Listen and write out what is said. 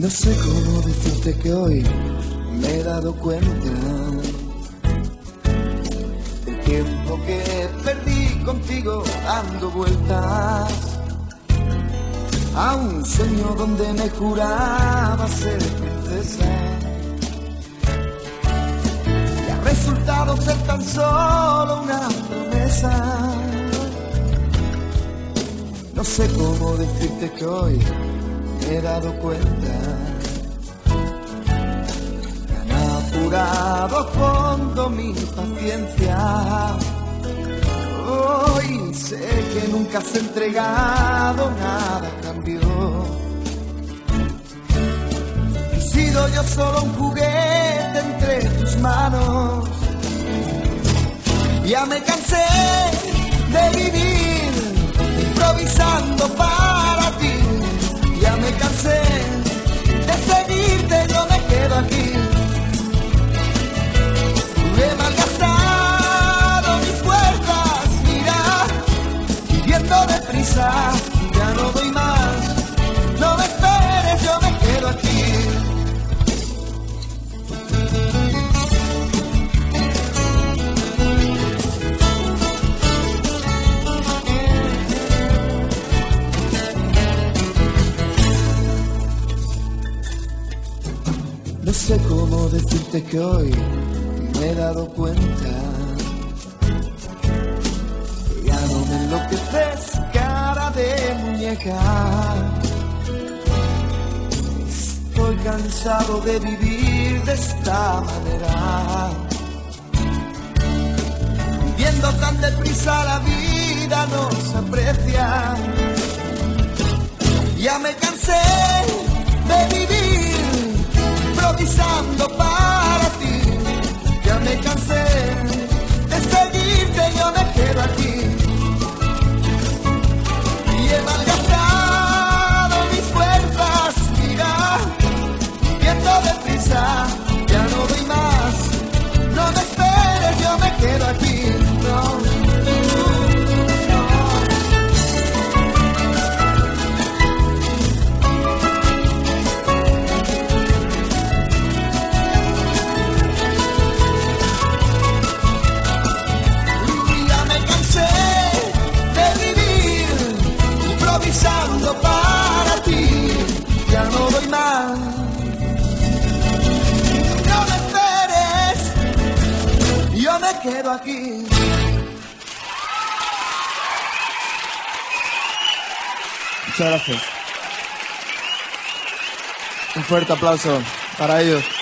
No sé cómo decirte que hoy me he dado cuenta del tiempo que perdí contigo dando vueltas a un sueño donde me juraba ser princesa y ha resultado ser tan solo una promesa. No sé cómo decirte que hoy me he dado cuenta que han apurado a fondo mi paciencia. Hoy sé que nunca has entregado nada a cambio. He sido yo solo un juguete entre tus manos. Ya me cansé de vivir improvisando para ti. Ya me cansé de seguirte, yo me quedo aquí. He malgastado mis fuerzas, mira, viviendo deprisa. Ya no doy más, no me esperes, yo me quedo aquí. No sé cómo decirte que hoy me he dado cuenta que ya no me enloqueces, cara de muñeca. Estoy cansado de vivir de esta manera, viviendo tan deprisa la vida no se aprecia. Ya me cansé de vivir improvisando para ti. Ya me cansé de seguirte, yo me quedo aquí. Y he malgastado mis fuerzas, mira, viendo deprisa. Ya no doy más, no me esperes, yo me quedo aquí. No. Improvisando para ti, ya no doy más. No me esperes, yo me quedo aquí. Muchas gracias. Un fuerte aplauso para ellos.